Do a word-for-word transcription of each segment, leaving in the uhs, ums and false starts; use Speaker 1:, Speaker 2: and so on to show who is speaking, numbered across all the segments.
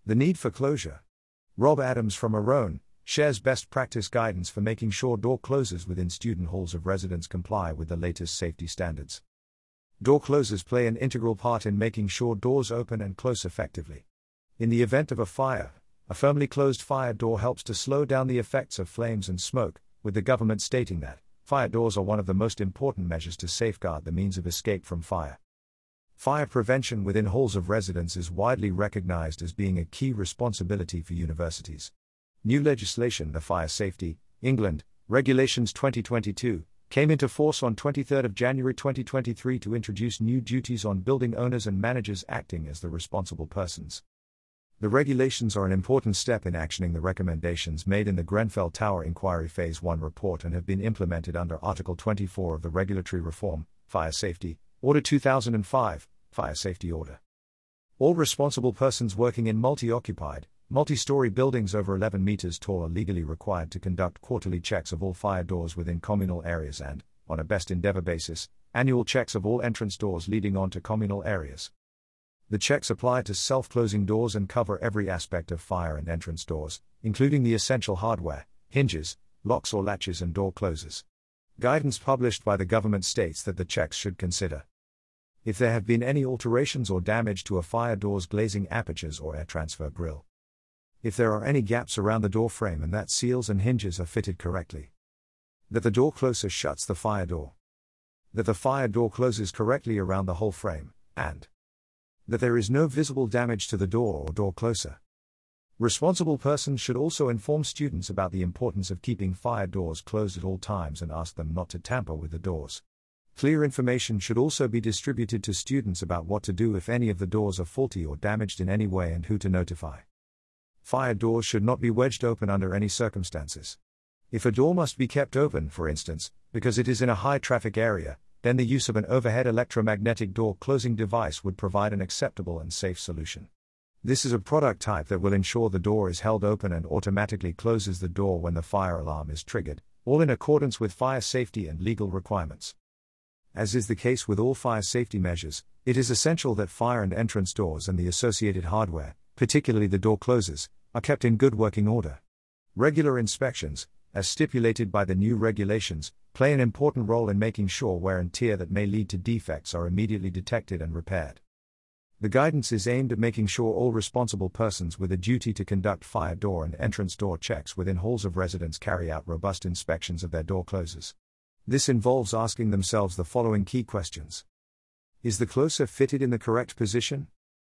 Speaker 1: The need for closure. Rob Adams from Arone shares best practice guidance for making sure door closers within student halls of residence comply with the latest safety standards. Door closers play an integral part in making sure doors open and close effectively. In the event of a fire, a firmly closed fire door helps to slow down the effects of flames and smoke, with the government stating that fire doors are one of the most important measures to safeguard the means of escape from fire. Fire prevention within halls of residence is widely recognized as being a key responsibility for universities. New legislation, the Fire Safety, England, Regulations twenty twenty-two, came into force on twenty-third of January twenty twenty-three to introduce new duties on building owners and managers acting as the responsible persons. The regulations are an important step in actioning the recommendations made in the Grenfell Tower Inquiry Phase one report and have been implemented under Article twenty-four of the Regulatory Reform, Fire Safety, Order two thousand five, Fire Safety Order. All responsible persons working in multi-occupied, multi-story buildings over eleven meters tall are legally required to conduct quarterly checks of all fire doors within communal areas and, on a best endeavor basis, annual checks of all entrance doors leading onto communal areas. The checks apply to self-closing doors and cover every aspect of fire and entrance doors, including the essential hardware, hinges, locks or latches and door closers. Guidance published by the government states that the checks should consider if there have been any alterations or damage to a fire door's glazing apertures or air transfer grille. If there are any gaps around the door frame and that seals and hinges are fitted correctly. That the door closer shuts the fire door. That the fire door closes correctly around the whole frame, and that there is no visible damage to the door or door closer. Responsible persons should also inform students about the importance of keeping fire doors closed at all times and ask them not to tamper with the doors. Clear information should also be distributed to students about what to do if any of the doors are faulty or damaged in any way and who to notify. Fire doors should not be wedged open under any circumstances. If a door must be kept open, for instance, because it is in a high-traffic area, then the use of an overhead electromagnetic door closing device would provide an acceptable and safe solution. This is a product type that will ensure the door is held open and automatically closes the door when the fire alarm is triggered, all in accordance with fire safety and legal requirements. As is the case with all fire safety measures, it is essential that fire and entrance doors and the associated hardware, particularly the door closers, are kept in good working order. Regular inspections, as stipulated by the new regulations, play an important role in making sure wear and tear that may lead to defects are immediately detected and repaired. The guidance is aimed at making sure all responsible persons with a duty to conduct fire door and entrance door checks within halls of residence carry out robust inspections of their door closers. This involves asking themselves the following key questions. Is the closer fitted in the correct position?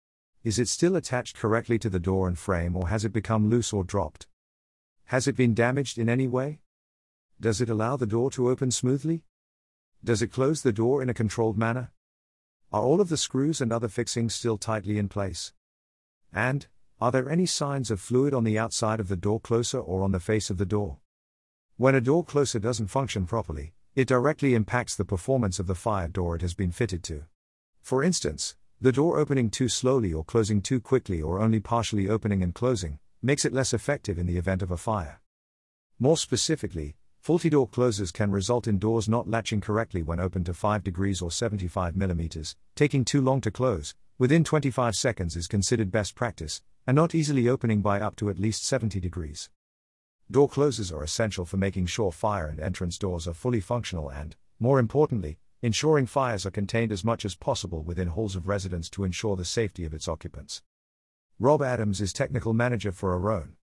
Speaker 1: Is it still attached correctly to the door and frame, or has it become loose or dropped? Has it been damaged in any way? Does it allow the door to open smoothly? Does it close the door in a controlled manner? Are all of the screws and other fixings still tightly in place? And, are there any signs of fluid on the outside of the door closer or on the face of the door? When a door closer doesn't function properly, it directly impacts the performance of the fire door it has been fitted to. For instance, the door opening too slowly or closing too quickly or only partially opening and closing, makes it less effective in the event of a fire. More specifically, faulty door closers can result in doors not latching correctly when open to five degrees or seventy-five millimeters, taking too long to close, within twenty-five seconds is considered best practice, and not easily opening by up to at least seventy degrees. Door closers are essential for making sure fire and entrance doors are fully functional and, more importantly, ensuring fires are contained as much as possible within halls of residence to ensure the safety of its occupants. Rob Adams is Technical Manager for Arone.